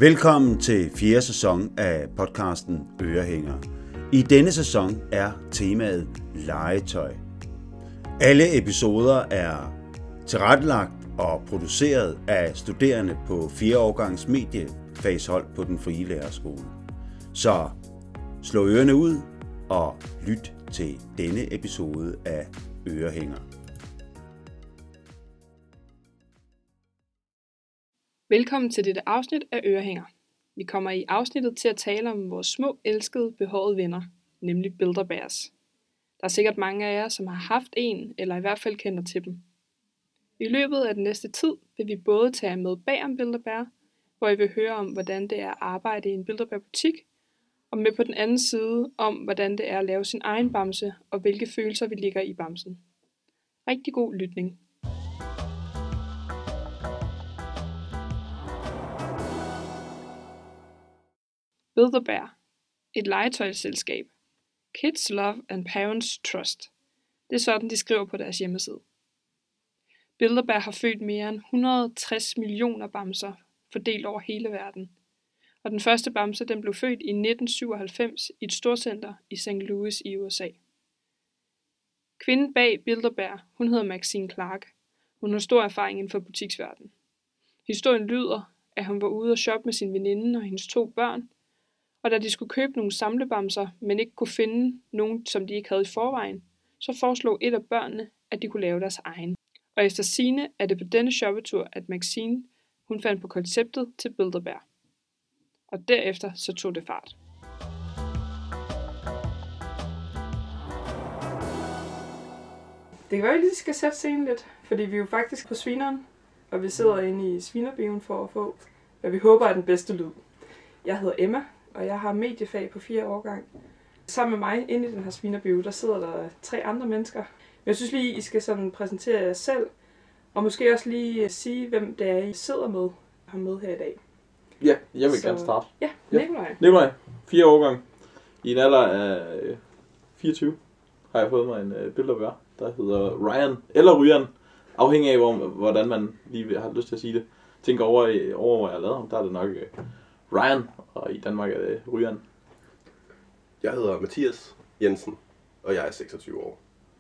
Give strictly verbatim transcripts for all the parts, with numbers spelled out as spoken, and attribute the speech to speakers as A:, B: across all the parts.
A: Velkommen til fjerde sæson af podcasten Ørehænger. I denne sæson er temaet legetøj. Alle episoder er tilrettelagt og produceret af studerende på fjerde årgangs mediefagshold på Den Frie Lærerskole. Så slå ørerne ud og lyt til denne episode af Ørehænger.
B: Velkommen til dette afsnit af Ørehænger. Vi kommer i afsnittet til at tale om vores små, elskede, behårede venner, nemlig Build-A-Bears. Der er sikkert mange af jer, som har haft en, eller i hvert fald kender til dem. I løbet af den næste tid vil vi både tage med bag om Build-A-Bear, hvor I vil høre om, hvordan det er at arbejde i en Build-A-Bear-butik, og med på den anden side om, hvordan det er at lave sin egen bamse, og hvilke følelser vi ligger i bamsen. Rigtig god lytning. Build-A-Bear. Et legetøjsselskab. Kids love and parents trust. Det er sådan, de skriver på deres hjemmeside. Build-A-Bear har født mere end et hundrede og tres millioner bamser, fordelt over hele verden. Og den første bamse den blev født i nitten syvoghalvfems i et storcenter i Saint Louis i U S A. Kvinden bag Build-A-Bear, hun hedder Maxine Clark. Hun har stor erfaring inden for butiksverdenen. Historien lyder, at hun var ude og shoppe med sin veninde og hendes to børn, og da de skulle købe nogle samlebamser, men ikke kunne finde nogen, som de ikke havde i forvejen, så foreslog et af børnene, at de kunne lave deres egen. Og efter sigende er det på denne shoppetur, at Maxine hun fandt på konceptet til Build-A-Bear. Og derefter så tog det fart. Det kan være, at vi lige skal sætte scenen lidt, fordi vi er jo faktisk på Svineren, og vi sidder inde i Svinerbioen for at få, hvad vi håber er den bedste lyd. Jeg hedder Emma, og jeg har mediefag på fire årgang. Sammen med mig inde i den her Svinerbio, der sidder der tre andre mennesker. Men jeg synes lige, I skal sådan præsentere jer selv, og måske også lige sige, hvem det er, I sidder med, har med her i dag.
C: Ja, jeg vil
B: Så,
C: gerne starte.
B: Ja, Nikolaj.
C: Nikolaj, fire årgang. I en alder af fireogtyve har jeg fået mig en uh, Build-A-Bear, der hedder Ryan, eller Ryan, afhængig af, hvor, hvordan man lige har lyst til at sige det. Tænker over, over hvor jeg har lavet ham, der er det nok uh, Ryan, og i Danmark er det Ryan.
D: Jeg hedder Mathias Jensen, og jeg er seksogtyve år.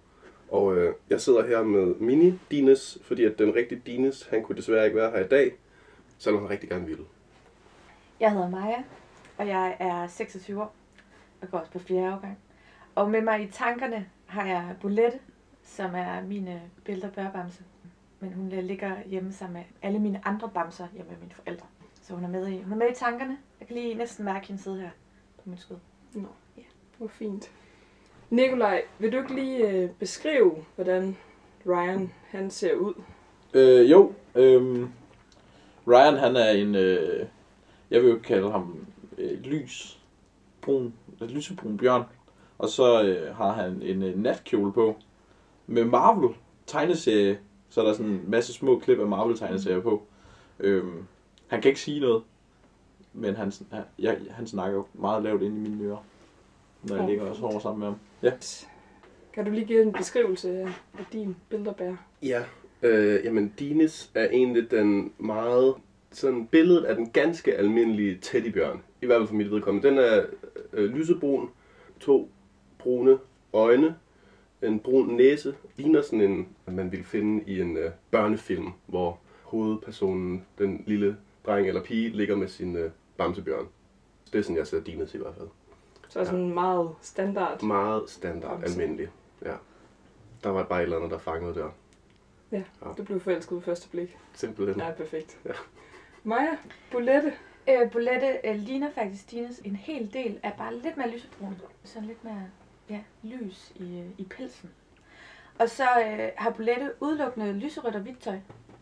D: Og øh, jeg sidder her med Mini Dines, fordi at den rigtige Dines, han kunne desværre ikke være her i dag, selvom han rigtig gerne ville.
E: Jeg hedder Maja, og jeg er seksogtyve år, og går også på fjerde årgang. Og med mig i tankerne har jeg Bolette, som er min Build-A-Bear-bamse. Men hun ligger hjemme sammen med alle mine andre bamser hjemme med mine forældre. Så hun er med i, hun er med i tankerne. Jeg kan lige næsten mærke hende sidde her på min skød.
B: Nå, ja. Hvor fint. Nikolaj, vil du ikke lige øh, beskrive, hvordan Ryan han ser ud?
C: Øh, jo, øh, Ryan han er en, øh, jeg vil jo kalde ham øh, lys, brun, lysebrun bjørn. Og så øh, har han en øh, natkjole på med Marvel tegneserie. Så er der sådan en masse små klip af Marvel tegneserier på. Øh, Han kan ikke sige noget, men han, jeg, han snakker jo meget lavt ind i mine ører, når jeg ligger og sover sammen med ham. Ja.
B: Kan du lige give en beskrivelse af din Build-A-Bear?
D: Ja, øh, jamen Dines er egentlig den meget, sådan billedet af den ganske almindelige teddybjørn. I hvert fald for mit vedkommende. Den er øh, lysebrun, to brune øjne, en brun næse. Ligner sådan en, man ville finde i en øh, børnefilm, hvor hovedpersonen, den lille dreng eller pige, ligger med sin øh, bamsebjørn. Det er sådan, jeg ser Dines i hvert fald.
B: Så sådan ja. Meget standard?
D: Meget standard, bamse. Almindelig, ja. Der var bare et eller andet, der fangede der.
B: Ja, ja. Du blev forelsket ved første blik.
D: Simpelthen.
B: Ja, perfekt. Ja. Maja, Bolette?
E: Øh, Bolette øh, ligner faktisk Dines en hel del, er bare lidt mere lysebrun. Sådan lidt mere ja, lys i, i pelsen. Og så øh, har Bolette udelukkende lyserødt og hvidt tøj.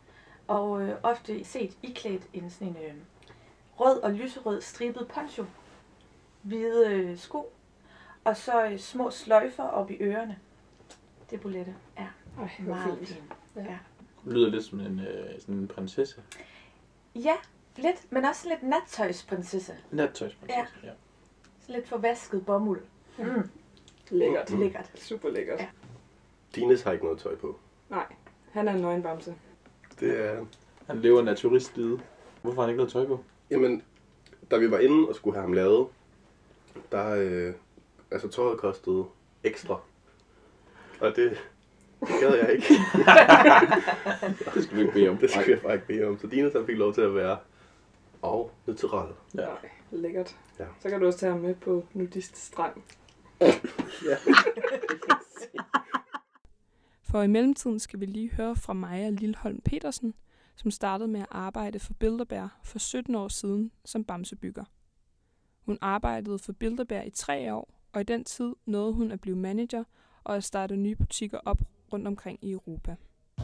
E: Og øh, ofte set iklædt en sådan en øh, rød og lyserød stribet poncho, hvide øh, sko, og så øh, små sløjfer op i ørerne. Det er Bolette. Ja,
B: Øj,
E: meget fint.
B: Ja.
E: Ja.
C: Det lyder lidt som en, øh, sådan en prinsesse.
E: Ja, lidt, men også lidt nattøjsprinsesse.
C: Nattøjsprinsesse, ja. ja.
E: Så lidt forvasket bomuld. Mm.
B: Lækkert.
E: Lækkert.
B: Super lækkert. Ja.
D: Dines har ikke noget tøj på.
B: Nej, han er en nøgenbamse.
D: Det er...
C: Han lever naturistlivet. Hvorfor har han ikke noget tøj på?
D: Jamen, da vi var inde og skulle have ham lavet, der, øh, altså tøjet kostede ekstra. Og det, det gad jeg ikke.
C: Det skal vi ikke bede om.
D: Det skal jeg bare ikke bede om. Så Dines han fik lov til at være og natural.
C: Ja.
B: Nej, lækkert.
D: Ja.
B: Så kan du også tage ham med på nudist strand.
D: Ja.
B: For i mellemtiden skal vi lige høre fra Maja Lilholm Petersen, som startede med at arbejde for Bilderberg for sytten år siden som bamsebygger. Hun arbejdede for Bilderberg i tre år, og i den tid nåede hun at blive manager og at starte nye butikker op rundt omkring i Europa.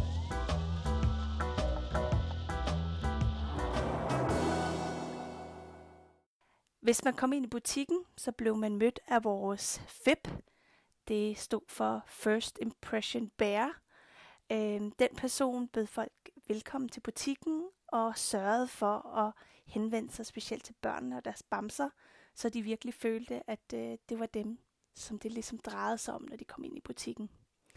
F: Hvis man kom ind i butikken, så blev man mødt af vores F I B. Det stod for First Impression Bearer. Den person bød folk velkommen til butikken og sørgede for at henvende sig specielt til børnene og deres bamser, så de virkelig følte, at det var dem, som det ligesom drejede sig om, når de kom ind i butikken.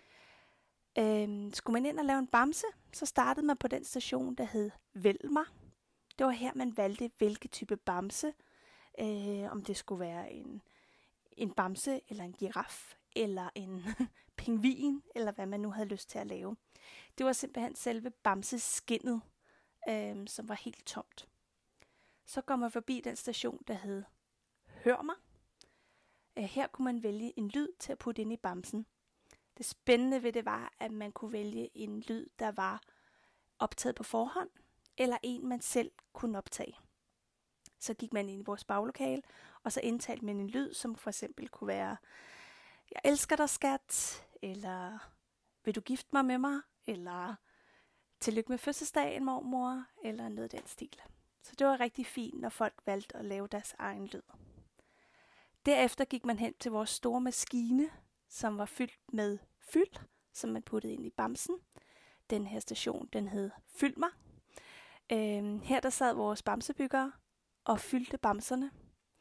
F: Skulle man ind og lave en bamse, så startede man på den station, der hed Vælg mig. Det var her, man valgte, hvilke type bamse, øh, om det skulle være en, en bamse, eller en giraf, eller en pingvin, eller hvad man nu havde lyst til at lave. Det var simpelthen selve bamseskindet, øh, som var helt tomt. Så går man forbi den station, der hed Hør mig. Øh, her kunne man vælge en lyd til at putte ind i bamsen. Det spændende ved det var, at man kunne vælge en lyd, der var optaget på forhånd, eller en, man selv kunne optage. Så gik man ind i vores baglokale, og så indtalte man en lyd, som for eksempel kunne være, jeg elsker dig, skat, eller vil du gifte mig med mig, eller tillykke med fødselsdagen, mormor, eller noget af den stil. Så det var rigtig fint, når folk valgte at lave deres egen lyd. Derefter gik man hen til vores store maskine, som var fyldt med fyld, som man puttede ind i bamsen. Den her station, den hed Fyld mig. Øhm, her der sad vores bamsebyggere og fyldte bamserne.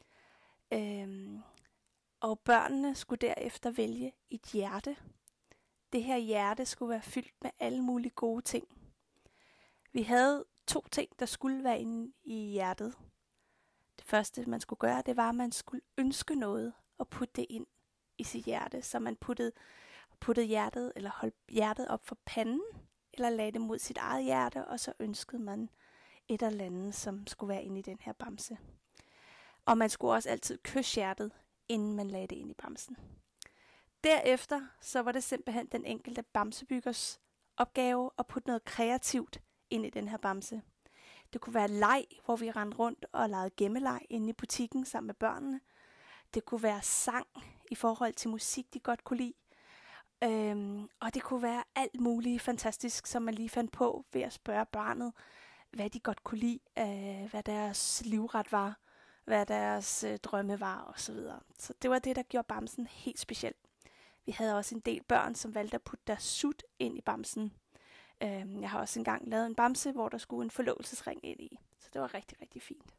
F: Øhm, og børnene skulle derefter vælge et hjerte. Det her hjerte skulle være fyldt med alle mulige gode ting. Vi havde to ting, der skulle være inde i hjertet. Det første, man skulle gøre, det var, at man skulle ønske noget og putte det ind i sit hjerte. Så man puttede, puttede hjertet, eller holdt hjertet op for panden, eller lagde det mod sit eget hjerte, og så ønskede man et eller andet, som skulle være inde i den her bamse. Og man skulle også altid kysse hjertet, inden man lagde det ind i bamsen. Derefter så var det simpelthen den enkelte bamsebyggers opgave at putte noget kreativt ind i den her bamse. Det kunne være leg, hvor vi rendte rundt og legede gemmeleg inde i butikken sammen med børnene. Det kunne være sang i forhold til musik, de godt kunne lide. Øhm, og det kunne være alt muligt fantastisk, som man lige fandt på ved at spørge barnet, hvad de godt kunne lide, øh, hvad deres livret var, hvad deres øh, drømme var osv. Så det var det, der gjorde bamsen helt speciel. Vi havde også en del børn, som valgte at putte deres sut ind i bamsen. Øh, jeg har også engang lavet en bamse, hvor der skulle en forlovelsesring ind i. Så det var rigtig, rigtig fint.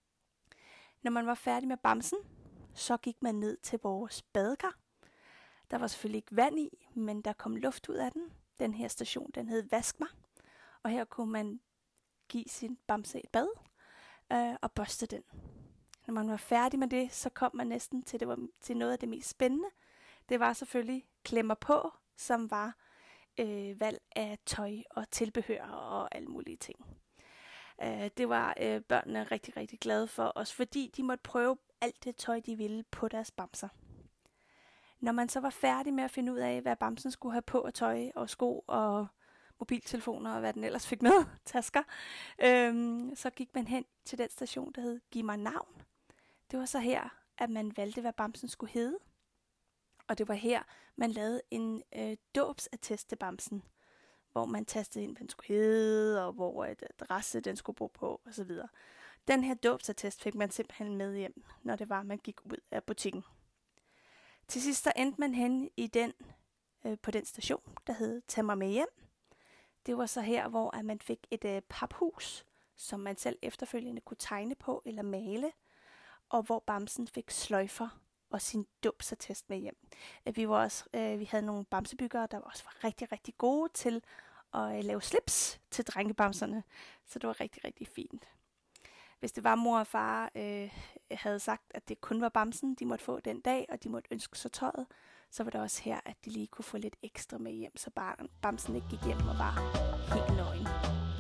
F: Når man var færdig med bamsen, så gik man ned til vores badekar. Der var selvfølgelig ikke vand i, men der kom luft ud af den. Den her station, den hed Vask mig. Og her kunne man give sin bamse et bad øh, og børste den. Når man var færdig med det, så kom man næsten til, det var, til noget af det mest spændende. Det var selvfølgelig klemmer på, som var øh, valg af tøj og tilbehør og alle mulige ting. Øh, det var øh, børnene rigtig, rigtig glade for, også fordi de måtte prøve alt det tøj, de ville på deres bamser. Når man så var færdig med at finde ud af, hvad bamsen skulle have på af tøj og sko og mobiltelefoner og hvad den ellers fik med, tasker, øhm, så gik man hen til den station, der hed Giv mig navn. Det var så her, at man valgte, hvad bamsen skulle hedde. Og det var her, man lavede en øh, dåbsattest til bamsen, hvor man tastede ind, hvad den skulle hedde, og hvor et adresse den skulle bo på, osv. Den her dåbsattest fik man simpelthen med hjem, når det var, man gik ud af butikken. Til sidst så endte man hen i den, øh, på den station, der hed Tag mig med hjem. Det var så her, hvor at man fik et øh, paphus, som man selv efterfølgende kunne tegne på eller male, og hvor bamsen fik sløjfer og sin dåbsattest med hjem. Vi, var også, øh, vi havde nogle bamsebyggere, der også var rigtig, rigtig gode til at øh, lave slips til drengebamserne, så det var rigtig, rigtig fint. hvis det var mor og far øh, havde sagt, at det kun var bamsen, de måtte få den dag, og de måtte ønske sig tøjet, så var det også her, at de lige kunne få lidt ekstra med hjem, så barn, bamsen ikke gik hjem og var helt nøgen.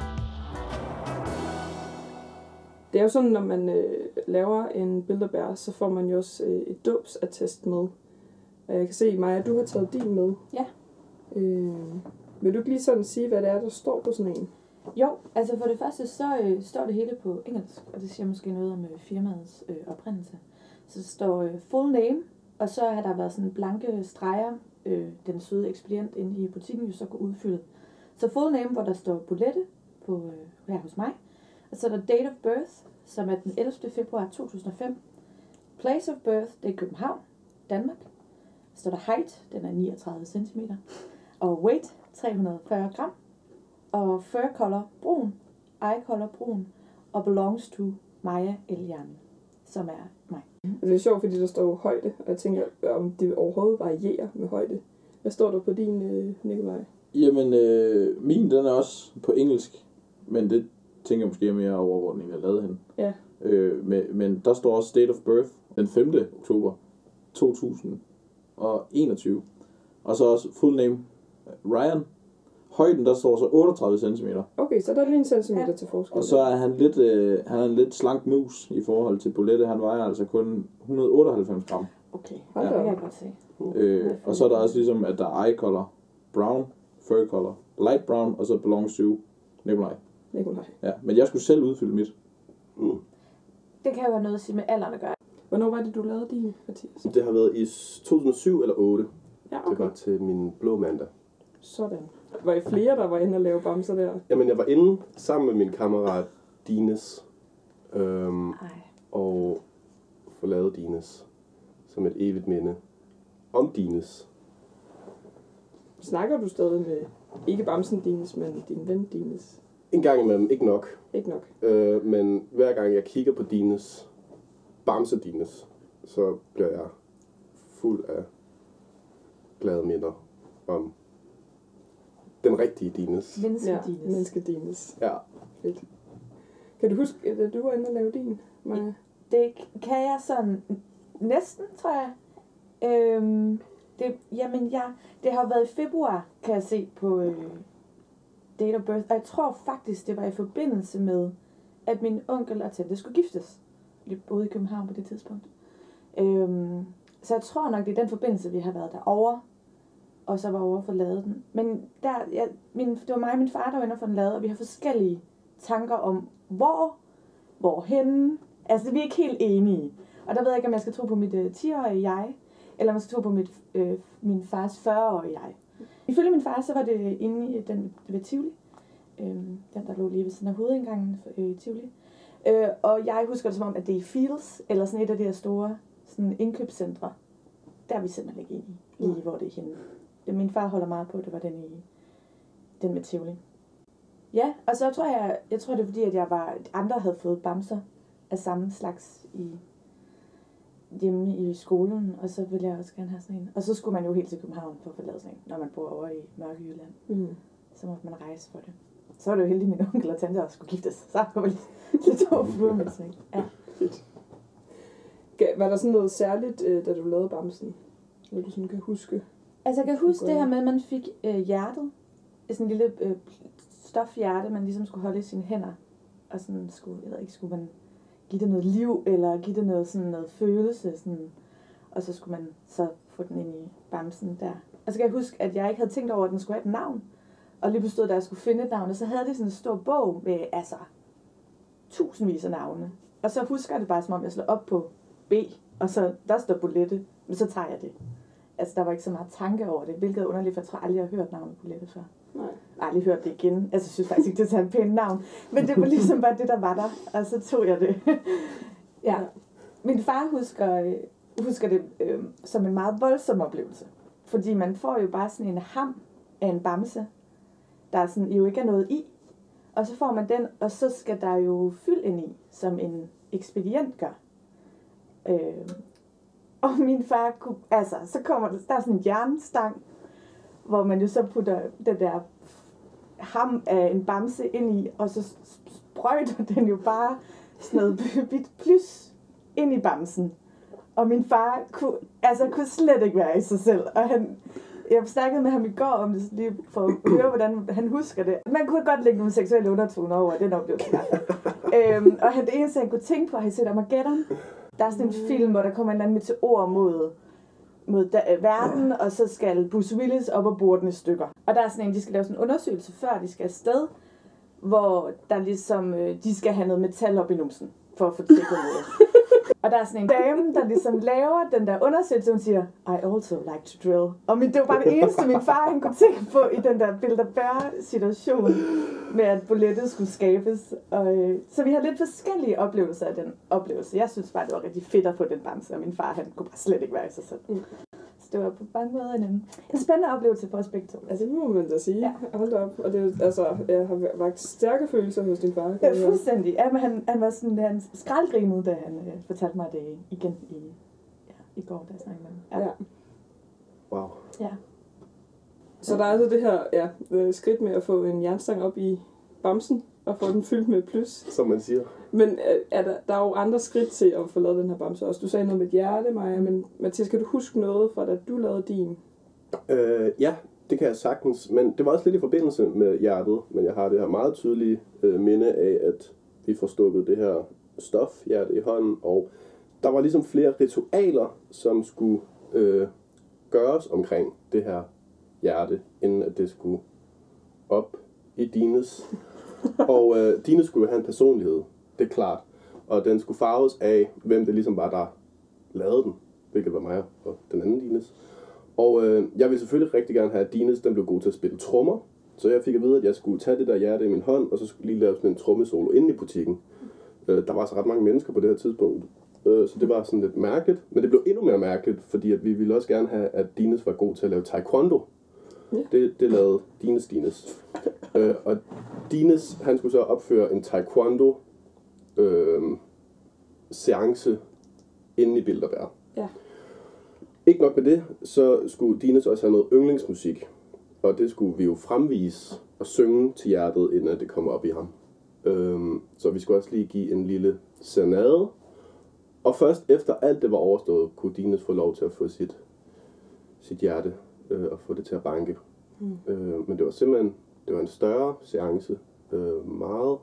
B: Det er jo sådan, når man øh, laver en Build-A-Bear, så får man jo også øh, et dåbsattest med. Og jeg kan se, Maja, du har taget din med.
E: Ja.
B: Øh, vil du ikke lige sådan sige, hvad det er, der står på sådan en?
E: Jo, altså for det første, så øh, står det hele på engelsk, og det siger måske noget om øh, firmaets øh, oprindelse. Så det står øh, full name, og så har der været sådan blanke streger, øh, den søde ekspedient inde i butikken jo så kunne udfylde. Så full name, hvor der står Bolette på, øh, her hos mig. Og så er der date of birth, som er den ellevte februar to tusind og fem. Place of birth, det er København, Danmark. Så står der height, den er niogtredive centimeter. Og weight, tre hundrede og fyrre gram. Og fur color, brun. Eye color, brun. Og belongs to Maja Eliane, som er mig.
B: Altså, det er sjovt, fordi der står højde, og jeg tænker, om det overhovedet varierer med højde. Hvad står der på din, øh, Nikolaj?
C: Jamen, øh, min den er også på engelsk, men det tænker jeg måske mere over, hvor den egentlig er lavet hen.
B: Ja.
C: Øh, men, men der står også date of birth den femte oktober to tusind og enogtyve. Og så også full name Ryan. Højden, der står så otteogtredive centimeter.
B: Okay, så der er lige en centimeter ja. til forskel.
C: Og så er han lidt, øh, han er en lidt slank mus i forhold til Bolette. Han vejer altså kun et hundrede og otteoghalvfems gram.
E: Okay,
B: ja.
E: det kan jeg godt se.
C: Øh, og så er der også ligesom, at der er eye color, brown, fur color, light brown, og så belongs to Nikolaj.
B: Nikolaj.
C: Ja, men jeg skulle selv udfylde mit.
D: Mm.
E: Det kan jo være noget at sige med alderen at gøre.
B: Hvornår var det, du lavede din, Mathias?
D: Det har været i to tusind og syv eller otte.
B: Ja,
D: okay. Det var til min blå mandag.
B: Sådan. Var I flere, der var inde og lave bamser der?
D: Jamen, jeg var inde sammen med min kammerat Dines. Øhm, og få lavet Dines som et evigt minde om Dines.
B: Snakker du stadig med, ikke bamsen Dines, men din ven Dines?
D: En gang imellem, ikke nok.
B: Ikke nok.
D: Øh, men hver gang jeg kigger på Dines, bamse Dines, så bliver jeg fuld af glade minder om den rigtige Dines.
E: Menneske
B: ja,
E: Dines.
B: Menneske Dines.
D: Ja.
B: Fedt. Kan du huske, at du var inde og lave din, Maja?
E: Det kan jeg sådan næsten, tror jeg. Øhm, det, jamen, jeg, det har været i februar, kan jeg se på øh, date of birth. Og jeg tror faktisk, det var i forbindelse med, at min onkel og tante skulle giftes. Jeg boede i København på det tidspunkt. Øhm, så jeg tror nok, det er den forbindelse, vi har været derovre. Og så var over for lavet den. Men der, jeg, min, det var mig og min far, der var inde og få den lavet, og vi har forskellige tanker om, hvor, hvorhenne. Altså, vi er ikke helt enige. Og der ved jeg ikke, om jeg skal tro på mit øh, ti-årige jeg, eller om jeg skal tro på mit, øh, min fars fyrre-årige jeg. Ifølge min far, så var det inde i den ved Tivoli. Øh, den, der lå lige ved siden af hovedindgangen i øh, Tivoli. Øh, og jeg husker det som om, at det er i Fields, eller sådan et af de her store sådan indkøbscentre. Der er vi simpelthen ikke enige, lige mm. hvor det er henne. Det, min far holder meget på, det var den i den med Tivoli. Ja, og så tror jeg, jeg tror det er fordi, at jeg var, andre havde fået bamser af samme slags i hjemme i skolen, og så ville jeg også gerne have sådan en. Og så skulle man jo helt til København for at få lavet sådan en, når man bor over i Mørke Jylland. Mm. Så måtte man rejse for det. Så var det jo heldigt, at min onkel og tante også skulle giftes. Så var det lidt over fluer med sådan en. Ja.
B: Var der sådan noget særligt, da du lavede bamsen? Hvad du sådan kan huske?
E: Altså jeg kan huske det her med, at man fik øh, hjertet. Sådan en lille øh, stofhjerte, man ligesom skulle holde i sine hænder. Og sådan skulle, jeg ved ikke, skulle man give det noget liv, eller give det noget, sådan noget følelse. Sådan. Og så skulle man så få den ind i bamsen der. Og så kan jeg huske, at jeg ikke havde tænkt over, at den skulle have et navn. Og lige bestod, da jeg skulle finde et navn, og så havde de sådan en stor bog med, altså, tusindvis af navne. Og så husker jeg det bare, som om jeg slår op på B, og så der står Bolette, men så tager jeg det. Altså, der var ikke så meget tanke over det, hvilket er underligt, for jeg tror aldrig, jeg har hørt navnet Bolette før. Nej. Jeg har aldrig hørt det igen. Altså, jeg synes faktisk ikke, det er et pænt navn. Men det var ligesom bare det, der var der, og så tog jeg det. Ja. Min far husker, husker det øh, som en meget voldsom oplevelse. Fordi man får jo bare sådan en ham af en bamse, der er sådan, jo ikke er noget i. Og så får man den, og så skal der jo fyld ind i, som en ekspedient gør. Øh, og min far kunne, altså, så kommer der, der er sådan en jernstang, hvor man jo så putter den der ham af en bamse ind i, og så sprøjter den jo bare
G: sådan noget bit plus ind i bamsen. Og min far kunne, altså, kunne slet ikke være i sig selv. Og han, jeg snakkede med ham i går om det, lige for at høre, hvordan han husker det. Man kunne godt lægge nogle seksuelle undertoner over den oplevelse. øhm, og han, det eneste, han kunne tænke på, har I set Armageddon? Der er sådan en film, hvor der kommer en eller anden meteor mod, mod da, øh, verden, og så skal Bruce Willis op og borde den i stykker. Og der er sådan en, de skal lave sådan en undersøgelse, før de skal afsted, hvor der ligesom, øh, de skal have noget metal op i numsen, for at få tjekket noget. Og der er sådan en dame, der ligesom laver den der undersøgelse, hun siger, I also like to drill. Og min, det var bare det eneste, min far han kunne tænke på i den der Bill der Bear situation, med at bollettet skulle skabes. Og, øh, så vi har lidt forskellige oplevelser af den oplevelse. Jeg synes bare, det var rigtig fedt at få den bamse, og min far han kunne bare slet ikke være i sig selv. Mm. Så det var på mange måder en, en spændende oplevelse for os begge to.
B: Altså det må man da sige. Ja. Hold op. Og det altså, jeg har vagt stærke følelser hos din far.
G: Ja, fuldstændig. Ja, men han, han var sådan, han skraldgrinede, da han øh, fortalte mig det igen i, ja, i går, da jeg snakkede med ham. Ja.
B: Ja.
D: Wow.
G: Ja.
B: Så der er altså det her ja, skridt med at få en jernstang op i bamsen og få den fyldt med plus.
D: Som man siger.
B: Men er der, der er jo andre skridt til at få lavet den her bamse også. Du sagde noget med et hjerte, Maja, men Mathias, kan du huske noget fra da du lavede din?
D: Øh, ja, det kan jeg sagtens. Men det var også lidt i forbindelse med hjertet. Men jeg har det her meget tydelige øh, minde af, at vi får stukket det her stofhjerte i hånden. Og der var ligesom flere ritualer, som skulle øh, gøres omkring det her hjerte, inden at det skulle op i Dines. Og øh, Dines skulle have en personlighed, det er klart. Og den skulle farves af, hvem det ligesom var, der lavede den. Hvilket var mig og den anden Dines. Og øh, jeg ville selvfølgelig rigtig gerne have, at Dines den blev god til at spille trommer. Så jeg fik at vide, at jeg skulle tage det der hjerte i min hånd, og så skulle lige lave sådan en trommesolo inde i butikken. Øh, der var så ret mange mennesker på det her tidspunkt. Øh, så det var sådan lidt mærkeligt. Men det blev endnu mere mærkeligt, fordi at vi ville også gerne have, at Dines var god til at lave taekwondo. Ja. Det, det lavede Dines Dines. øh, og Dines, han skulle så opføre en taekwondo øh, seance inde i Bilderberg.
B: Ja.
D: Ikke nok med det, så skulle Dines også have noget yndlingsmusik. Og det skulle vi jo fremvise og synge til hjertet, inden det kommer op i ham. Øh, så vi skulle også lige give en lille serenade. Og først efter alt det var overstået, kunne Dines få lov til at få sit, sit hjerte øh, og få det til at banke. Mm. Øh, men det var simpelthen det var en større seance. Øh, meget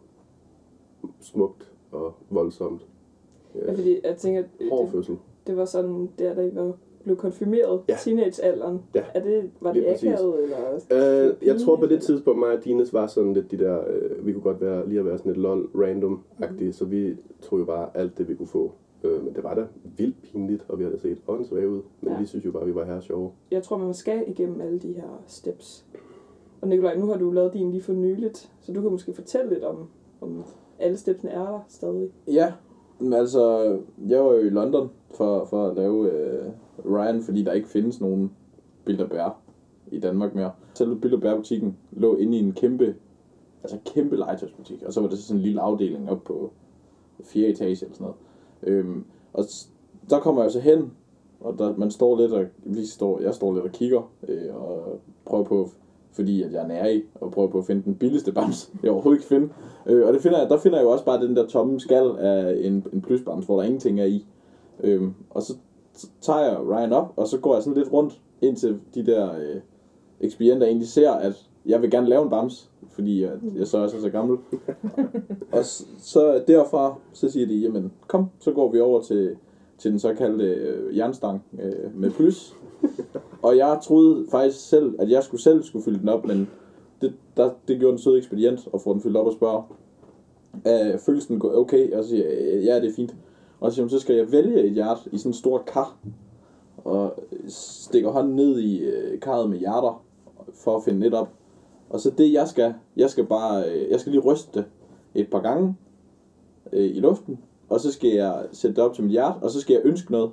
D: smukt og voldsomt.
B: Ja, ja fordi jeg tænker,
D: hård
B: det,
D: fødsel.
B: Det var sådan, der da I var blev konfirmeret,
D: ja.
B: Teenagealderen.
D: Ja.
B: Er det, var det akavet?
D: Eller? Øh, jeg tror på det tidspunkt, mig og Dines var sådan lidt de der, øh, vi kunne godt være, lige at være sådan lidt lol, random-agtige, mm. så vi tog jo bare alt det, vi kunne få. Øh, men det var da vildt pinligt, og vi havde set åndssvagt ud. Men ja. Vi synes jo bare, vi var her sjove.
B: Jeg tror, man skal igennem alle de her steps. Og Nikolaj, nu har du lavet din lige for nyligt, så du kan måske fortælle lidt om, om alle stepsene er der stadig.
C: Ja, men altså, jeg var jo i London for, for at lave øh, Ryan, fordi der ikke findes nogen Bilderberg i Danmark mere. Selve Bilderberg-butikken lå inde i en kæmpe, altså kæmpe legetøjsbutik, og så var det sådan en lille afdeling op på fjerde etage eller sådan noget. Øhm, og der kommer jeg så hen, og der, man står lidt og, vi står, jeg står lidt og kigger, øh, og prøver på, fordi at jeg er nær i, og prøver på at finde den billigste bams, jeg overhovedet ikke finde. Øh, og det finder jeg, der finder jeg jo også bare den der tomme skal af en, en plysbams, hvor der ingenting er i. Øhm, og så, så tager jeg Ryan op, og så går jeg sådan lidt rundt, indtil de der øh, ekspedienter egentlig ser, at jeg vil gerne lave en bams, fordi jeg, jeg så er så, så gammel. Og så, så derfra, så siger de, jamen kom, så går vi over til, til den såkaldte øh, jernstang øh, med plus. Og jeg troede faktisk selv, at jeg skulle selv skulle fylde den op, men det, der, det gjorde en sød ekspedient at få den fyldt op og spørge, øh, føles den okay? Og så siger jeg, ja, det er fint. Og så siger hun, så skal jeg vælge et hjerte i sådan et stort kar, og stikker hånden ned i øh, karret med hjerter, for at finde et op. Og så det jeg skal, jeg skal bare, øh, jeg skal lige ryste det et par gange øh, i luften, og så skal jeg sætte det op til mit hjerte, og så skal jeg ønske noget.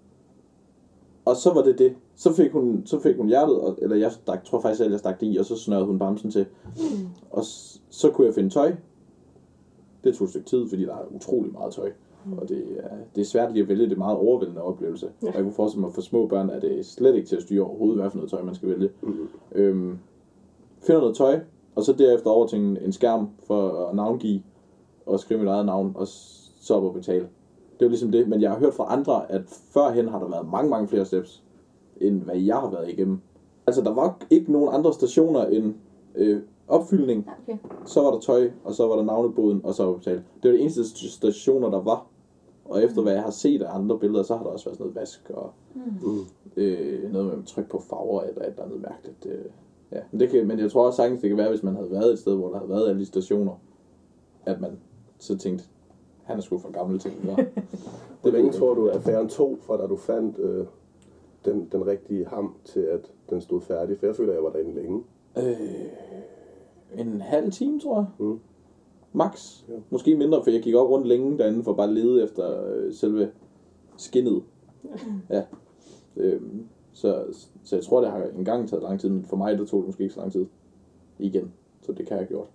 C: Og så var det det. Så fik hun, så fik hun hjertet, og, eller jeg stak, tror faktisk at jeg stak det i, og så snørede hun bamsen til. Mm. Og så, så kunne jeg finde tøj. Det tog et stykke tid, fordi der er utrolig meget tøj. Mm. Og det er, det er svært lige at vælge, det er meget overvældende oplevelse. Ja. Og jeg kunne forestille mig, at for små børn er det slet ikke til at styre overhovedet, hvad for noget tøj man skal vælge. Mm. Øhm, finder noget tøj, og så derefter over til en, en skærm for at navngive og skrive mit eget navn. Og så op og betale. Det er jo ligesom det, men jeg har hørt fra andre, at førhen har der været mange, mange flere steps, end hvad jeg har været igennem. Altså, der var ikke nogen andre stationer end øh, opfyldning, okay. Så var der tøj, og så var der navneboden, og så var betalt. Det var de eneste stationer, der var. Og efter hvad jeg har set af andre billeder, så har der også været sådan noget vask, og mm. øh, noget med tryk på farver, eller et eller andet mærkeligt. Øh, ja. men, det kan, men jeg tror også sagtens, det kan være, hvis man havde været et sted, hvor der havde været alle de stationer, at man så tænkte, han er sgu for gammel til det.
D: Hvor længe tror du, at affæren tog, fra da du fandt øh, den, den rigtige ham, til at den stod færdig? For jeg føler, at jeg var derinde længe.
C: Øh, en halv time, tror jeg. Mm. Max.
D: Ja.
C: Måske mindre, for jeg gik op rundt længe derinde, for bare at lede efter øh, selve skinnet. Ja. Øh, så, så jeg tror, det har engang taget lang tid, men for mig, det tog det måske ikke så lang tid. Igen. Så det kan jeg have gjort.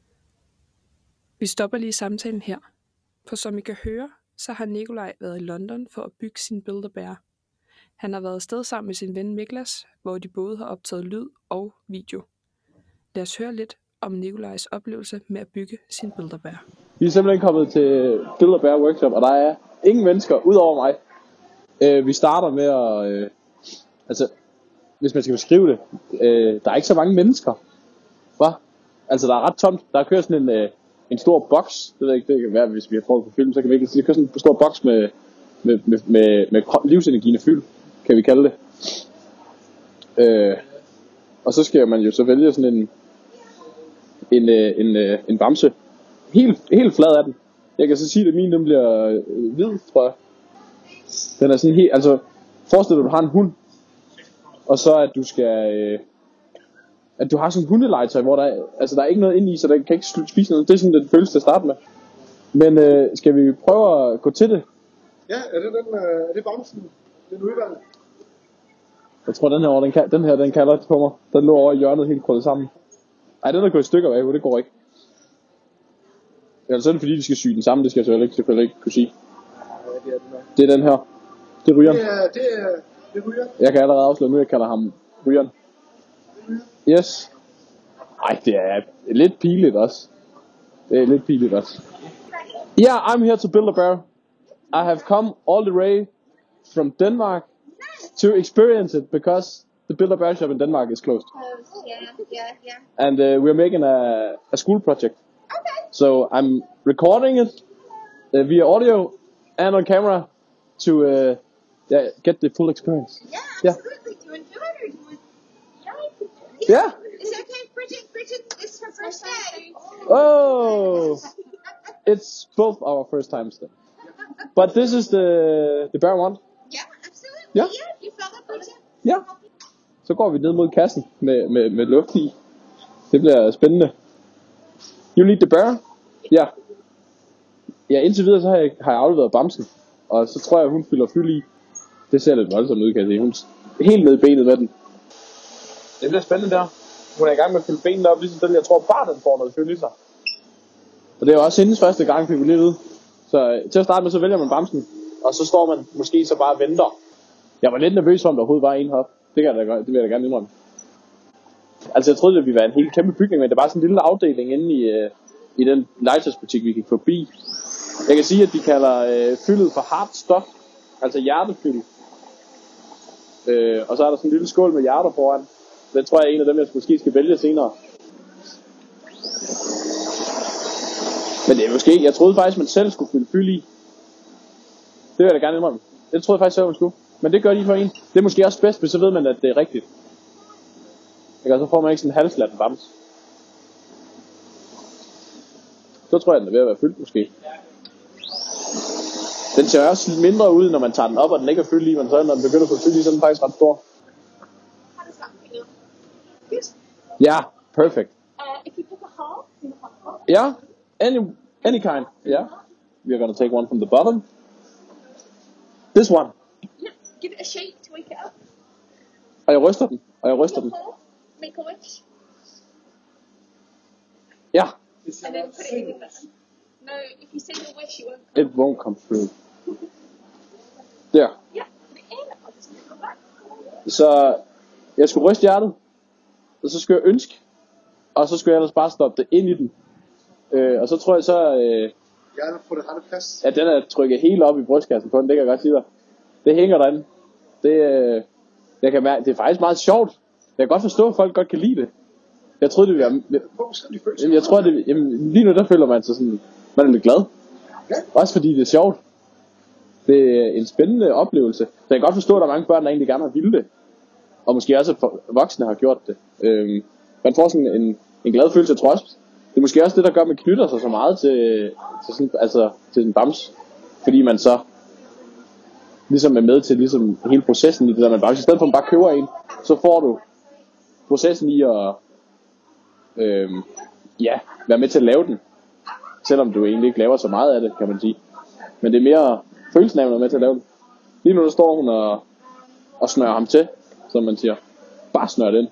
B: Vi stopper lige samtalen her. For som I kan høre, så har Nikolaj været i London for at bygge sin Build-A-Bear. Han har været afsted sammen med sin ven Niklas, hvor de både har optaget lyd og video. Lad os høre lidt om Nikolajs oplevelse med at bygge sin Build-A-Bear.
H: Vi er simpelthen kommet til Build-A-Bear workshop, og der er ingen mennesker udover mig. Øh, vi starter med at... Øh, altså, hvis man skal beskrive det, øh, der er ikke så mange mennesker. Hva? Altså, der er ret tomt. Der kører sådan en... Øh, en stor boks, det ved jeg ikke, det kan være, hvis vi har prøvet på film, så kan vi ikke sige, det er sådan en stor boks med, med, med, med, med livsenergien fyld, kan vi kalde det. Øh, og så skal man jo så vælge sådan en, en, en, en, en bamse, helt, helt flad af den. Jeg kan så sige, at min den bliver hvid, tror jeg. Den er sådan helt, altså, forestil dig, at du har en hund, og så at du skal... Øh, at du har sådan en hundelegetøj, hvor der er, altså der er ikke noget inde i, så den kan ikke spise noget. Det er sådan, den føles til at starte med. Men øh, skal vi prøve at gå til det?
I: Ja, er det den, øh, er det bamsen? Den udvalg?
H: Jeg tror, den her, over, den, kan, den her, den kalder på mig. Den lå over i hjørnet helt krøllet sammen. Ej, den er gået i stykker af, det går ikke. Eller så er det fordi, de skal sy den sammen, det skal jeg selvfølgelig ikke, selvfølgelig ikke kunne sige.
I: Ja, det er den her.
H: Det er den her. Det er rygeren.
I: Det er, det er, det er rygeren.
H: Jeg kan allerede afsløre nu, jeg kalder ham rygeren. Yes. Ej, det er lidt pinligt også. Det er lidt pinligt også. Yeah, I'm here to build a bear. I have come all the way from Denmark to experience it because the Build a Bear shop in Denmark is closed.
J: Oh, yeah, yeah, yeah.
H: And uh, we're making a, a school project.
J: Okay.
H: So I'm recording it uh, via audio and on camera to uh, yeah, get the full experience.
J: Yeah, absolutely. Yeah. Do you enjoy it or do you...
H: Yeah. Yeah.
J: Is it okay, Bridget? Bridget, this is her first day.
H: Oh, it's both our first times then. But this is the the bear one.
J: Yeah, absolutely.
H: Yeah.
J: Yeah, you felt that, Bridget?
H: Ja. Så går vi ned mod kassen med, med, med luft i. Det bliver spændende. You need the bear? Ja. Ja, indtil videre så har jeg, har jeg afleveret bamsen. Og så tror jeg, hun fylder fyld i. Det ser lidt voldsomt ud, kan jeg sige. Hun er helt ned i benet med den. Det bliver spændende der. Hun er i gang med at fylde benene op, ligesom den, jeg tror bare den får noget fyld i sig. Og det er jo også hendes første gang, fik vi lige ved. Så til at starte med, så vælger man bamsen. Og så står man måske så bare og venter. Jeg var lidt nervøs for, om der overhovedet var en hop. Det, kan jeg da, det vil jeg da gerne indrømme. Altså jeg troede, det ville være en helt kæmpe bygning, men det var sådan en lille afdeling inde i, øh, i den legetøjsbutik, vi gik forbi. Jeg kan sige, at de kalder øh, fyldet for hard stof. Altså hjertefyld. Øh, og så er der sådan en lille skål med hjerter foran. Det tror jeg er en af dem, jeg måske skal vælge senere. Men det er måske, jeg troede faktisk, man selv skulle fylde fyld i. Det vil jeg da gerne indrømme. Det troede jeg faktisk selv, man skulle. Men det gør de for en. Det er måske også bedst, hvis så ved man, at det er rigtigt. Så får man ikke sådan en halslatten bams. Så tror jeg, den er ved at være fyldt måske. Den ser også lidt mindre ud, når man tager den op, og den ikke er fyldt i. Men så når den begynder at få fyldt i, så er den faktisk ret stor. Yeah, perfect.
J: Uh, if you pick a hole, you have a hole.
H: Yeah, any any kind. Yeah, we're gonna take one from the bottom. This one.
J: Yeah, give it a shake to wake it up.
H: Og jeg ryster den, og jeg ryster den.
J: Make a wish.
H: Yeah.
J: And then put it in the button. No, if you say the wish, it won't come.
H: It won't come through. Der.
J: Yeah, put it in. I'll just move it back.
H: Så jeg skulle ryste hjertet, og så skulle jeg ønske, og så skulle jeg ellers bare stoppe det ind i den. Øh, og så tror jeg så, øh,
I: gerne få det rette plads.
H: Ja, den er trykket helt op i brystkassen på den, det kan jeg godt sige dig. Det hænger derinde. Det, øh, jeg kan mærke, det er faktisk meget sjovt. Jeg kan godt forstå, at folk godt kan lide det. Jeg troede, det ville være... Jeg, jeg tror, det, jamen, lige nu der føler man sig sådan... Man er lidt glad. Også fordi det er sjovt. Det er en spændende oplevelse. Så jeg kan godt forstå, at der er mange børn, der egentlig gerne har ville det. Og måske også, at voksne har gjort det. Øhm, man får sådan en, en glad følelse, jeg tror også. Det er måske også det, der gør, at man knytter sig så meget til, til, sådan, altså, til en bams. Fordi man så ligesom er med til ligesom, hele processen i det der med bams. I stedet for at man bare køber en, så får du processen i at øhm, ja, være med til at lave den. Selvom du egentlig ikke laver så meget af det, kan man sige. Men det er mere følelsen af, at man er med til at lave den. Lige nu der står hun og, og snører ham til, som man siger. Bare snør det ind.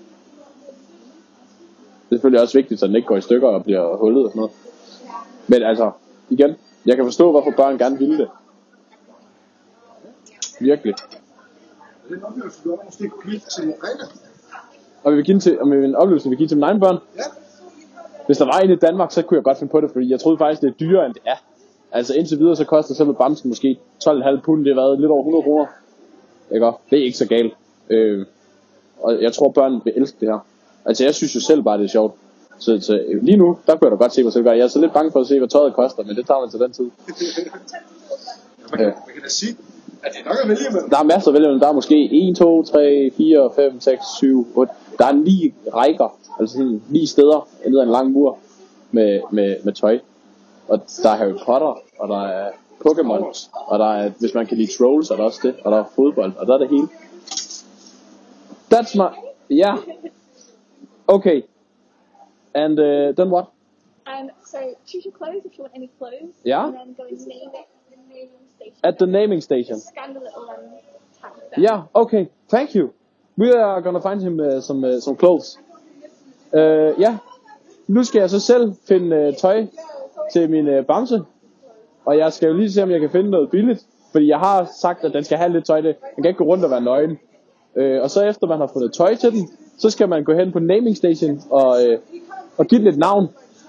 H: Det er selvfølgelig også vigtigt, så den ikke går i stykker og bliver hullet og sådan noget. Men altså, igen, jeg kan forstå, hvorfor børn gerne vil det. Virkelig.
I: Det er en oplevelse, du måske kunne give til Margrethe.
H: Og vi vil give til, om en oplevelse, vi vil give til mine egne børn.
I: Ja.
H: Hvis der var en i Danmark, så kunne jeg godt finde på det, fordi jeg troede faktisk, det er dyrere, end det er. Altså indtil videre, så koster selve bamsen måske tolv komma fem pund, det har været lidt over hundrede kroner. Ikke? Det er ikke så galt. Øh, og jeg tror, børn vil elske det her. Altså jeg synes jo selv bare, det er sjovt. Så, så lige nu, der kunne jeg da godt se, hvad selv gør. Jeg er så lidt bange for at se, hvad tøjet koster, men det tager man til den tid.
I: man, kan, man kan da sige, at det er nok at vælge med.
H: Der er masser at vælge med. Der er måske en, to, tre, fire, fem, seks, syv, otte. Der er ni rækker, altså sådan ni steder ned ad en lang mur med, med, med tøj. Og der er Harry Potter, og der er Pokémon, og der er, hvis man kan lide trolls, er der også det, og der er fodbold, og der er det hele. That's my, yeah. Okay. And uh, then what?
J: Um, so choose your clothes if you want any clothes.
H: Yeah.
J: And then go and name it at the naming station.
H: At the naming station.
J: Scan the little um, tag there.
H: Yeah, okay. Thank you. We are gonna find him uh, some, uh, some clothes. Uh, ja. Yeah. Nu skal jeg så selv finde uh, tøj til min uh, bamse. Og jeg skal jo lige se, om jeg kan finde noget billigt. Fordi jeg har sagt, at den skal have lidt tøj. Den kan ikke gå rundt og være nøgen. Uh, og så efter man har fundet tøj til den, så skal man gå hen på naming station og, uh, og give den et navn.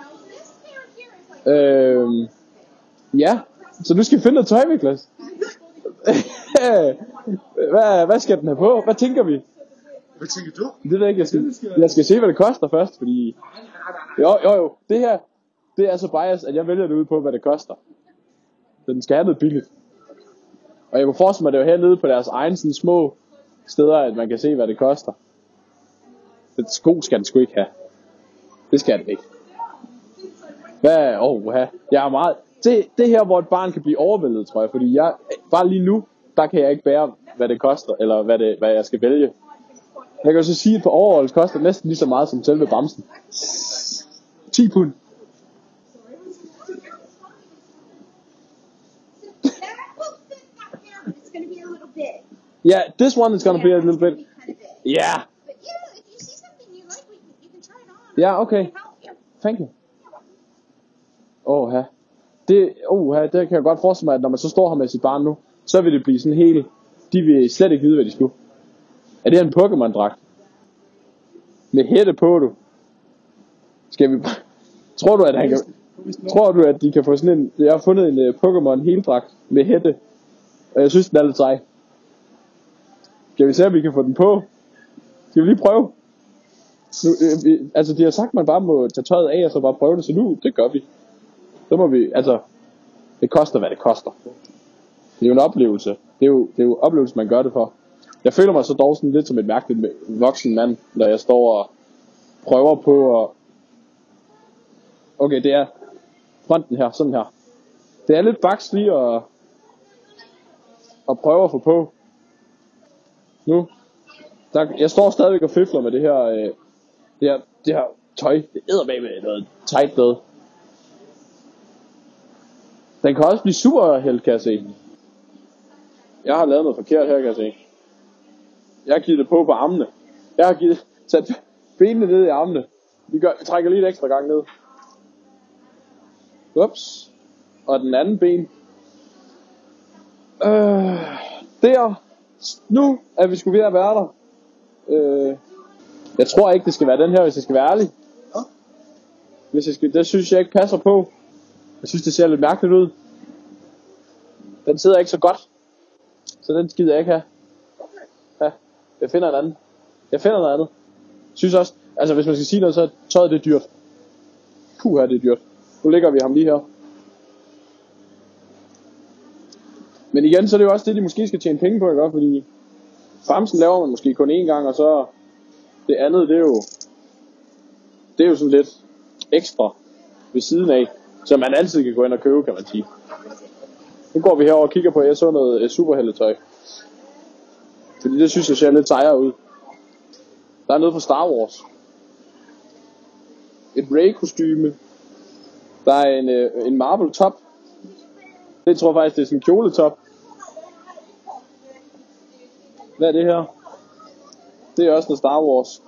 H: Uh, ja, så nu skal vi finde noget tøj, Niklas. hvad, hvad skal den have på? Hvad tænker vi?
I: Hvad tænker du?
H: Det ved jeg ikke. Jeg skal, jeg skal se, hvad det koster først, fordi... Jo, jo, jo. Det her, det er så bias, at jeg vælger det ud på, hvad det koster. Så den skal have noget billigt. Og jeg kunne forestille mig, at det var hernede på deres egen sådan små steder, at man kan se, hvad det koster. Den sko skal den sgu ikke have. Det skal den ikke. Hvad? Åh, oh, jeg er meget... Det, det her, hvor et barn kan blive overvældet, tror jeg. Fordi jeg, bare lige nu, der kan jeg ikke bære, hvad det koster, eller hvad, det, hvad jeg skal vælge. Jeg kan jo så sige, at på overholds koster næsten lige så meget som selve bamsen. ti pund. Yeah, this one is gonna be a little bit. Yeah. Yeah, okay. Thank you. Åh, oh, det, oh, det kan jeg godt forestille mig, at når man så står her med sit barn nu, så vil det blive sådan helt... De vil slet ikke vide, hvad de skulle. Er det en Pokémon-dragt? Med hætte på, du. Skal vi... Tror du, at han kan... Tror du, at de kan få sådan en... Jeg har fundet en uh, Pokémon heldragt med hætte. Og jeg synes, den er lidt sej. Skal vi se, om vi kan få den på? Skal vi lige prøve? Nu, øh, vi, altså, de har sagt, at man bare må tage tøjet af, og så bare prøve det. Så nu, det gør vi. Så må vi... Altså... Det koster, hvad det koster. Det er jo en oplevelse. Det er jo, det er jo oplevelse, man gør det for. Jeg føler mig så dog sådan lidt som et mærkeligt voksen mand, når jeg står og prøver på at... Okay, det er fronten her, sådan her. Det er lidt baks lige at, at prøve at få på. Nu. Der, jeg står stadigvæk og fifler med det her, øh, det her, det her tøj. Det æder bag med noget tight noget. Den kan også blive super held, kan jeg se. Jeg har lavet noget forkert her, kan jeg se. Jeg har givet det på på armene. Jeg har givet, sat benene ned i armene. Vi, gør, vi trækker lige et ekstra gang ned. Ups. Og den anden ben. Øh, der. Nu er vi sgu ved at være der. Øh, jeg tror ikke, det skal være den her, hvis jeg skal være ærlig. Hvis jeg skal, det synes jeg ikke passer på. Jeg synes, det ser lidt mærkeligt ud. Den sidder ikke så godt. Så den gider jeg ikke have. Ja, jeg finder en anden. Jeg finder noget andet. Jeg synes også, altså hvis man skal sige noget, så er tøjet det dyrt. Puh, her det er dyrt. Nu lægger vi ham lige her. Men igen, så er det jo også det, de måske skal tjene penge på, ikke? Fordi bamsen laver man måske kun én gang, og så det andet, det er jo, det er jo sådan lidt ekstra ved siden af, så man altid kan gå ind og købe, kan man sige. Nu går vi herover og kigger på, at jeg så noget superheltetøj. Fordi det synes jeg ser lidt sejere ud. Der er noget fra Star Wars. Et Rey-kostyme. Der er en, øh, en Marvel top. Det tror jeg faktisk, det er sådan en kjoletop. Hvad er det her? Det er også noget Star Wars.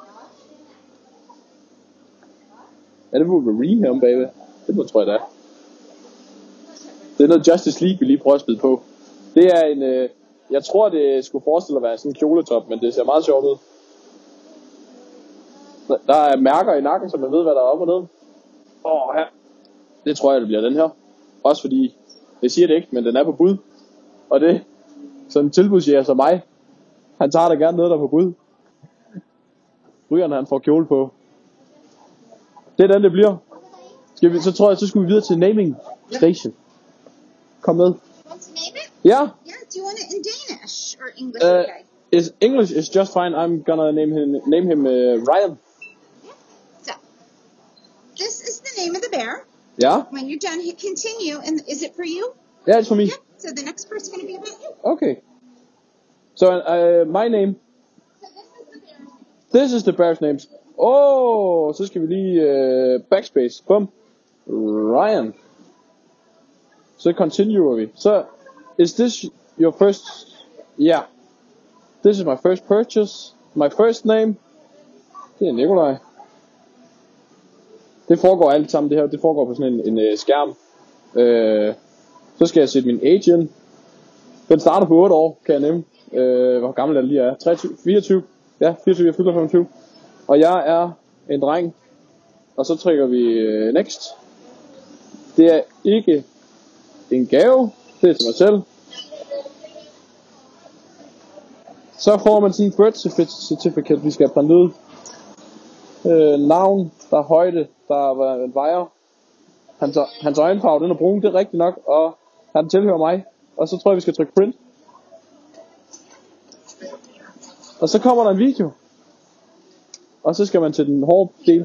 H: Er det Wolverine her om bagved? Det må, tror jeg, det er. Det er noget Justice League, vi lige prøver at spille på. Det er en... Øh, jeg tror, det skulle forestille at være sådan en kjoletop, men det ser meget sjovt ud. Der er mærker i nakken, så man ved, hvad der er op og ned. Åh, oh, her. Det tror jeg, det bliver den her. Også fordi, jeg siger det ikke, men den er på bud. Og det, sådan en tilbudsjæger som mig, han tager da gerne noget, der er på bud. Rygeren, han får kjole på. Det er den, det bliver. Skal vi, så tror jeg, så skulle vi videre til naming station. Kom med.
J: Want to name it?
H: Ja.
J: Yeah, do you want it in Danish or English?
H: Uh,
J: Okay.
H: is English is just fine. I'm gonna name him name him uh, Ryan.
J: So, this is the name of the bear.
H: Yeah.
J: When you're done, hit continue, and is it for you?
H: Yeah, it's for me.
J: Yep. So the next part's going to be about you.
H: Okay. So uh, my name. This is the bear's names. Oh, så skal vi lige uh, backspace. Bum. Ryan. Så continuer vi. Så, is this your first? Yeah. This is my first purchase. My first name. Det er Nikolaj. Det foregår alt sammen, det her. Det foregår på sådan en, en uh, skærm. Uh, så skal jeg sætte min age ind. Den starter på otte år, kan jeg nemme. Uh, hvor gammel er det lige er? treogtyve, fireogtyve. Ja, fireogtyve, jeg fylder femogtyve. Og jeg er en dreng. Og så trykker vi uh, next. Det er ikke en gave. Det er til mig selv. Så får man sådan en birth certificate, vi skal have printet ud. Øh, navn, der er højde, der er vejer. Hans, hans øjenfarve, den er brun, det er rigtigt nok. Og han tilhører mig. Og så tror jeg, vi skal trykke print. Og så kommer der en video. Og så skal man til den hårde del.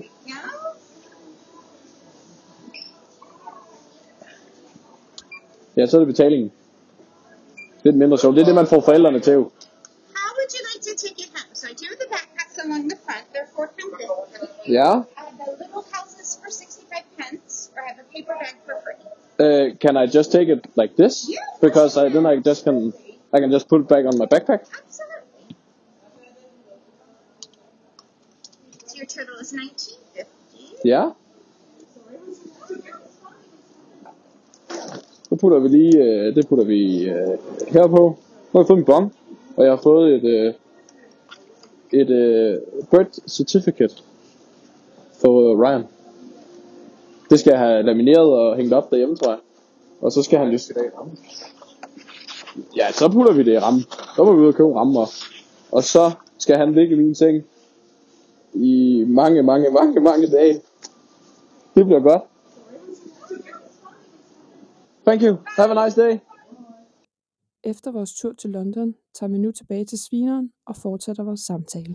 H: Ja, så er det betalingen. Lidt mindre sjovt. Det er det, man får forældrene til.
J: How would you like to take it home? So I do the backpacks along the front. They're four times fifty.
H: Yeah.
J: I have the little houses for sixty-five pence, or I have a paper bag for free.
H: Uh, can I just take it like this?
J: Yeah.
H: Because I then I just can I can just put it back on my backpack.
J: Absolutely. So your total is nineteen fifty.
H: Ja. Så putter vi lige, øh, det putter vi øh, her på. Nu har jeg fået en bon, og jeg har fået et, øh, et øh, birth certificate for Ryan. Det skal jeg have lamineret og hængt op derhjemme, tror jeg. Og så skal han jo... Ja, så putter vi det i rammen. Så må vi ud og købe rammer. Og så skal han ligge i min seng i mange, mange, mange, mange dage. Det bliver godt. Thank you. Have a nice day.
B: Efter vores tur til London tager vi nu tilbage til Svineren og fortsætter vores samtale.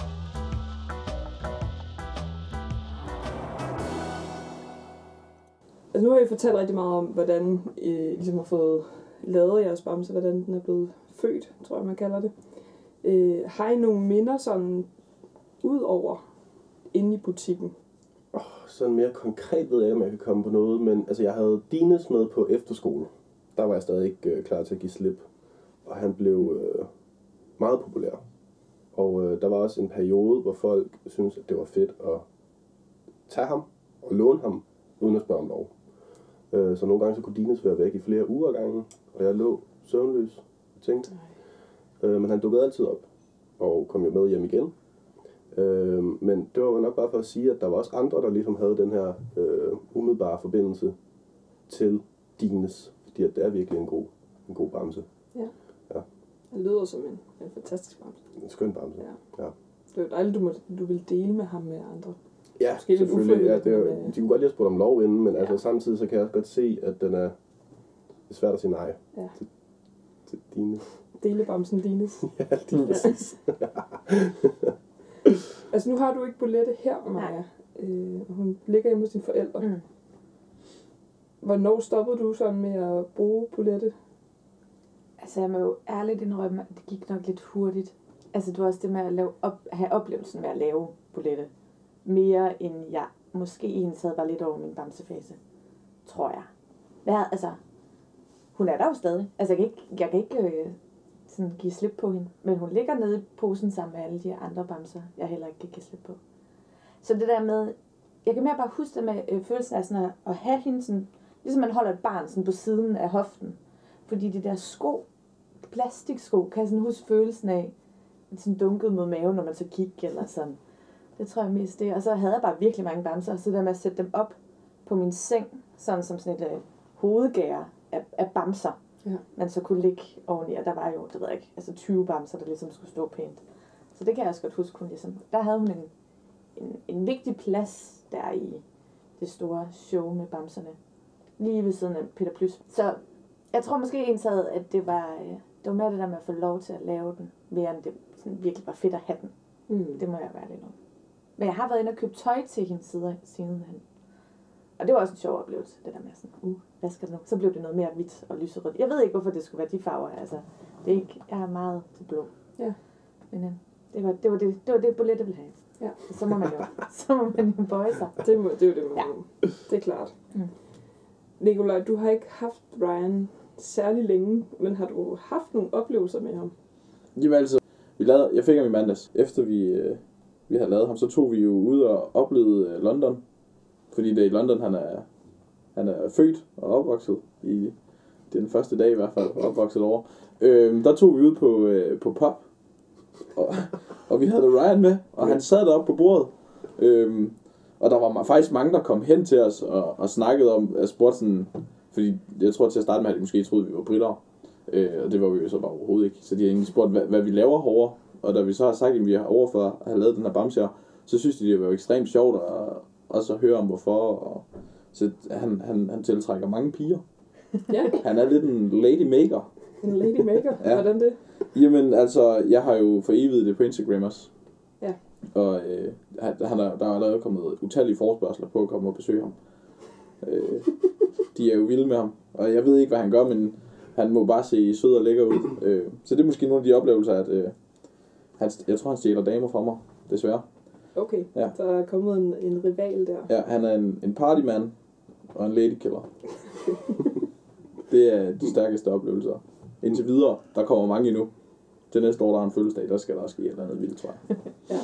B: Altså nu har I fortalt rigtig meget om, hvordan I ligesom har fået lavet jeres bamse, hvordan den er blevet født, tror jeg man kalder det. Øh, har I nogle minder sådan ud over inde i butikken?
D: Oh, sådan mere konkret ved jeg ikke, om jeg kan komme på noget, men altså jeg havde Dines med på efterskole. Der var jeg stadig ikke øh, klar til at give slip, og han blev øh, meget populær. Og øh, der var også en periode, hvor folk syntes, at det var fedt at tage ham og låne ham, uden at spørge om lov. Øh, så nogle gange så kunne Dines være væk i flere uger gange, og jeg lå søvnløs og tænkte. Øh, men han dukkede altid op, og kom jo med hjem igen. Øh, men det var nok bare for at sige, at der var også andre, der ligesom havde den her øh, umiddelbare forbindelse til Dines, fordi at det er virkelig en god, en god bamse.
B: Ja.
D: Ja.
B: Det lyder som en, en fantastisk bamse.
D: En skøn bamse.
B: Ja.
D: Ja.
B: Det er jo dejligt, du, må, du vil dele med ham med andre.
D: Ja,
B: Måske
D: selvfølgelig. Ja, det er,
B: men,
D: jo- de kunne godt lige have spurgt om lov inden, men
B: Ja.
D: altså samtidig så kan jeg også godt se, at den er, det er svært at sige nej
B: Ja.
D: til, til Dine.
B: Delebamsen Dines.
D: Ja, lige præcis.
B: Altså nu har du ikke Bolette her, Maja. Øh, og hun ligger hjemme hos dine forældre.
E: Mm.
B: Hvornår stoppede du sådan med at bruge Bolette?
E: Altså, jeg må jo ærligt indrømme, at det gik nok lidt hurtigt. Altså, det var også det med at lave op, have oplevelsen med at lave Bolette. Mere end jeg måske i hendes havde var lidt over min bamsefase. Tror jeg. Hvad, altså, hun er der jo stadig. Altså, jeg kan ikke, jeg kan ikke øh, sådan give slip på hende. Men hun ligger nede i posen sammen med alle de andre bamser, jeg heller ikke kan give slip på. Så det der med, jeg kan mere bare huske det med øh, følelsen af sådan at, at have hende sådan, ligesom man holder et barn sådan på siden af hoften. Fordi de der sko, plastiksko, kan jeg sådan huske følelsen af, at sådan dunket mod maven, når man så kiggede eller sådan. Det tror jeg mest det. Og så havde jeg bare virkelig mange bamser, så der med at sætte dem op på min seng, sådan som sådan et øh, hovedgær af, af bamser,
B: Ja.
E: man så kunne ligge oveni. Og der var jo, det ved jeg ikke, altså tyve bamser, der ligesom skulle stå pænt. Så det kan jeg også godt huske, hun ligesom, der havde hun en, en, en vigtig plads der i det store show med bamserne. Lige ved siden af Peter Plys. Så jeg tror måske ens havde, at det var, øh, det var mere det der med at få lov til at lave den, mere end det sådan virkelig var fedt at have den.
B: Mm.
E: Det må jeg være lidt om. Men jeg har været inde og købt tøj til hendes side sidenhen. Og det var også en sjov oplevelse, det der med sådan, uh, hvad skal det nu? Så blev det noget mere hvidt og lyserødt. Jeg ved ikke, hvorfor det skulle være de farver. Altså, det er ikke, jeg er meget til blå.
B: Ja.
E: Men øh, det var det, var det, det, var det Bolette ville have.
B: Ja.
E: Så må man jo, så må man jo bøje sig.
B: Det, må, det er jo det, man
E: Ja.
B: må. Det er klart.
E: Mm.
B: Nikolaj, du har ikke haft Ryan særlig længe, men har du haft nogle oplevelser med ham?
C: Jamen altså, vi lavede, jeg fik ham i mandags. Efter vi, øh, vi havde lavet ham, så tog vi jo ud og oplevede øh, London. Fordi det er i London, han er, han er født og opvokset. I den første dag i hvert fald, opvokset over. Øhm, der tog vi ud på, øh, på pub. Og, og vi havde Ryan med, og han sad deroppe på bordet. Øhm, og der var faktisk mange, der kom hen til os og, og snakkede om, at spurgte sådan, fordi jeg tror til at starte med, at de måske troede, at vi var britter. Øh, og det var vi jo så bare overhovedet ikke. Så de har egentlig spurgt, hvad, hvad vi laver herovre. Og da vi så har sagt, at vi har overfor at have lavet den her bamse her, så synes de, det var ekstremt sjovt at også høre om hvorfor. Og, så han, han, han tiltrækker mange piger.
B: Ja.
C: Han er lidt en lady maker.
B: En lady maker?
C: Ja.
B: Hvordan det?
C: Jamen altså, jeg har jo foreviget det på Instagram også.
B: Ja.
C: Og øh, han, han er, der er allerede kommet utallige forespørgsler på at komme og besøge ham. Øh, de er jo vilde med ham. Og jeg ved ikke, hvad han gør, men han må bare se sød og lækker ud. Øh, så det er måske nogle af de oplevelser, at øh, han, jeg tror, han stjæler damer fra mig, desværre.
B: Okay,
C: Ja.
B: der er kommet en, en rival der.
C: Ja, han er en, en partymand og en ladykiller. Det er de stærkeste oplevelser. Indtil videre, der kommer mange endnu. Til næste år, der er en fødselsdag, der skal der ske et eller andet vildt, tror jeg.
B: Ja.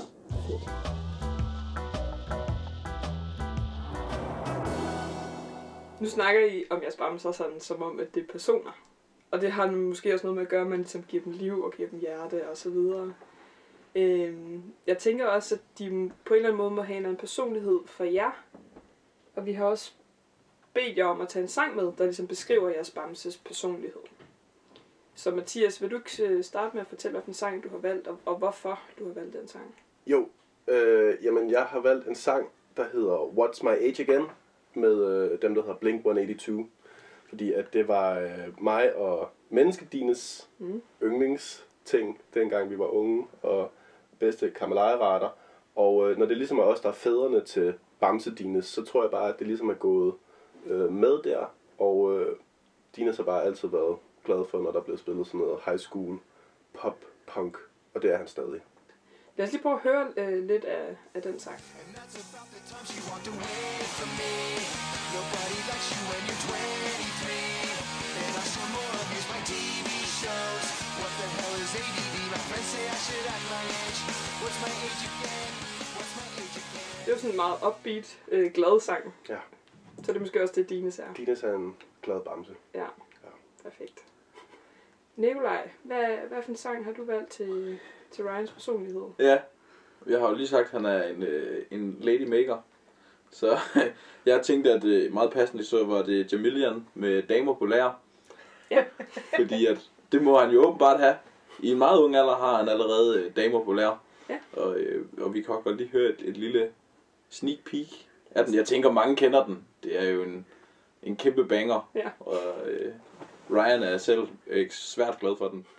B: Nu snakker I om jeres bamser sådan, som om, at det er personer. Og det har måske også noget med at gøre, at man ligesom giver dem liv og giver dem hjerte og så videre. Øhm, jeg tænker også, at de på en eller anden måde må have en eller anden personlighed for jer. Og vi har også bedt jer om at tage en sang med, der ligesom beskriver jeres bamses personlighed. Så Mathias, vil du ikke starte med at fortælle, hvilken sang du har valgt, og, og hvorfor du har valgt den sang?
D: Jo, øh, jamen jeg har valgt en sang, der hedder What's My Age Again, med øh, dem, der hedder Blink et otte to. Fordi at det var øh, mig og menneskedines
B: Mm.
D: yndlingsting, dengang vi var unge, og bedste kammelejeretter. Og øh, når det ligesom er os, der er fædrene til bamsedines, så tror jeg bare, at det ligesom er gået øh, med der. Og øh, Dines har bare altid været glad for, når der blev spillet sådan noget high school, pop, punk, og det er han stadig.
B: Lad os lige prøve at høre øh, lidt af, af den sang. Det er jo sådan en meget upbeat, øh, glad sang.
D: Ja.
B: Så det er måske også det, Dines er.
D: Dines er en glad bamse.
B: Ja,
D: Ja.
B: perfekt. Nikolaj, hvad, hvad for en sang har du valgt til, til Ryans personlighed?
C: Ja, jeg har jo lige sagt, at han er en, øh, en lady maker. Så jeg tænkte, at øh, meget passende så var det Jamilian med damer på lærer.
B: Ja.
C: Fordi at det må han jo åbenbart have. I en meget ung alder har han allerede øh, damer på lærer.
B: Ja.
C: Og, øh, og vi kan godt lige høre et, et lille sneak peek af den. Jeg tænker, mange kender den. Det er jo en, en kæmpe banger.
B: Ja.
C: Og øh, Ryan er selv øh, svært glad for den.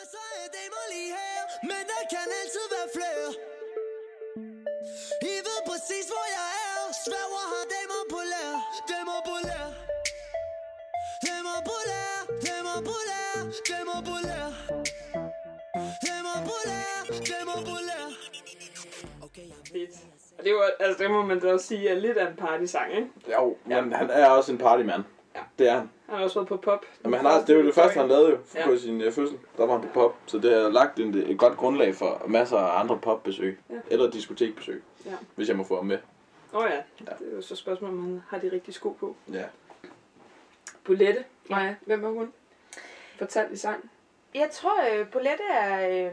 K: Men der kan altid være flere. I ved præcis hvor jeg er. Sværger har damer på lær. Damer på lær. Damer på lær. Damer på lær. Damer på lær. Damer på lær. Damer på lær.
B: Fedt. Og det, var, altså, det må man da også sige er lidt af en partysang, ikke?
C: Jo, men ja. Han er også en partymand.
B: Ja.
C: Det er han.
B: Han har også været på pop.
C: Jamen, han har, det var det første, han lavede jo
B: Ja.
C: på sin uh, fødsel. Der var han på pop, så det har lagt en, et godt grundlag for masser af andre popbesøg.
B: Ja.
C: Eller diskotekbesøg,
B: Ja.
C: hvis jeg må få ham med.
B: Åh oh, ja.
C: Ja.
B: Det er jo så spørgsmål, om han har de rigtige sko på.
C: Ja.
B: Bolette. Maja, hvem er hun? Fortæl i sang.
E: Jeg tror, øh, Bolette er, øh,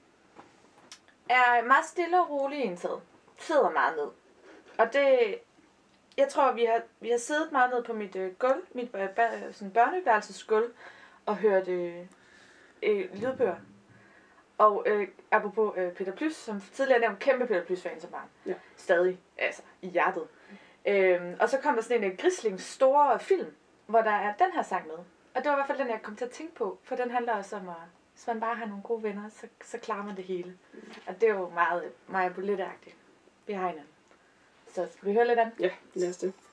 E: er meget stille og rolig i en tid. Sidder meget ned. Og det, jeg tror, vi har, vi har siddet meget ned på mit øh, gulv, mit øh, sådan børneværelses gulv, og hørt øh, øh, lydbøger. Og øh, apropos øh, Peter Plys, som tidligere nævnt, kæmpe Peter Plys-fan som barn.
B: Ja.
E: Stadig, altså i hjertet. Øhm, og så kom der sådan en Grislings store film, hvor der er den her sang med. Og det var i hvert fald den, jeg kom til at tænke på, for den handler også om, at hvis man bare har nogle gode venner, så, så klarer man det hele. Og det er jo meget, meget Bolette-agtigt. Vi har hinanden. Så skal vi høre lidt af den?
B: Ja, lad os det.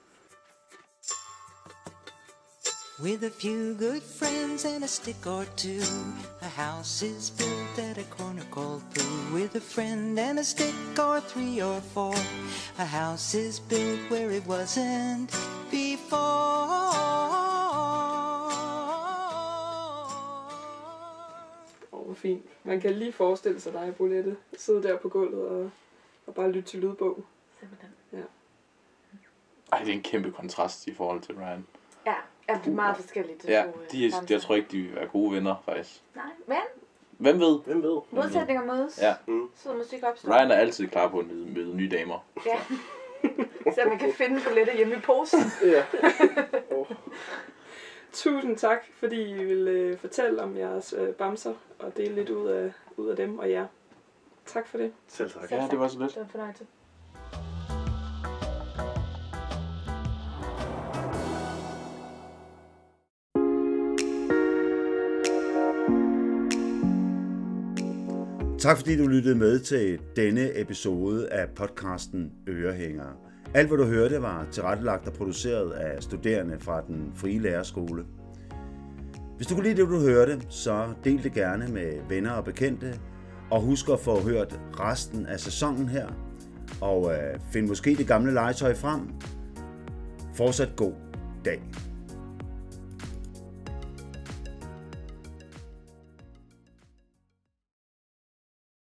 K: With a few good friends and a stick or two, a house is built at a corner called Pooh. With a friend and a stick or three or four, a house is built where it wasn't before.
B: Åh, hvor fint. Man kan lige forestille sig dig, Bolette, sidde der på gulvet og, og bare lytte til lydbog.
E: Simpelthen.
B: Ja.
C: Ej, det er en kæmpe kontrast i forhold til Ryan.
E: Ja, er det meget forskelligt.
C: Ja, de er, jeg tror ikke, de vil være gode venner, faktisk.
E: Nej, men
C: Hvem ved?
D: Hvem ved?
E: modsætninger mødes.
C: Ja.
D: Mm.
E: Så musik opstår.
C: Ryan er altid klar på at møde, møde nye damer.
E: Ja. Så man kan finde Bolette hjemme i posen.
C: Ja.
B: Tusind tak, fordi I vil øh, fortælle om jeres øh, bamser og dele lidt ud af, ud af dem og jer. Tak for det.
D: Selv tak.
C: Ja, det var så lidt.
E: Det var en fornøjelse.
A: Tak fordi du lyttede med til denne episode af podcasten Ørehængere. Alt hvad du hørte var tilrettelagt og produceret af studerende fra den frie lærerskole. Hvis du kunne lide det, du hørte, så del det gerne med venner og bekendte. Og husk at få hørt resten af sæsonen her. Og øh, find måske det gamle legetøj frem. Fortsat god dag.